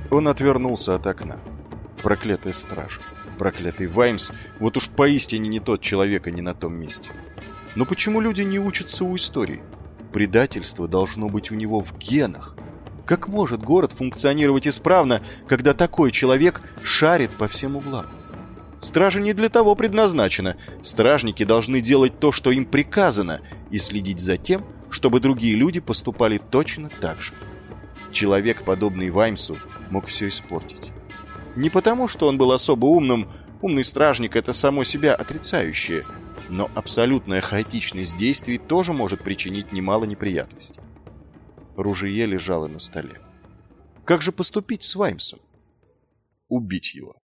Он отвернулся от окна. Проклятая стража. Проклятый Ваймс. Вот уж поистине не тот человек и не на том месте. Но почему люди не учатся у истории? Предательство должно быть у него в генах. Как может город функционировать исправно, когда такой человек шарит по всем углам? Стража не для того предназначена. Стражники должны делать то, что им приказано, и следить за тем, чтобы другие люди поступали точно так же. Человек, подобный Ваймсу, мог все испортить. Не потому, что он был особо умным, умный стражник — это само себя отрицающее, но абсолютная хаотичность действий тоже может причинить немало неприятностей. Ружье лежало на столе. Как же поступить с Ваймсом? Убить его.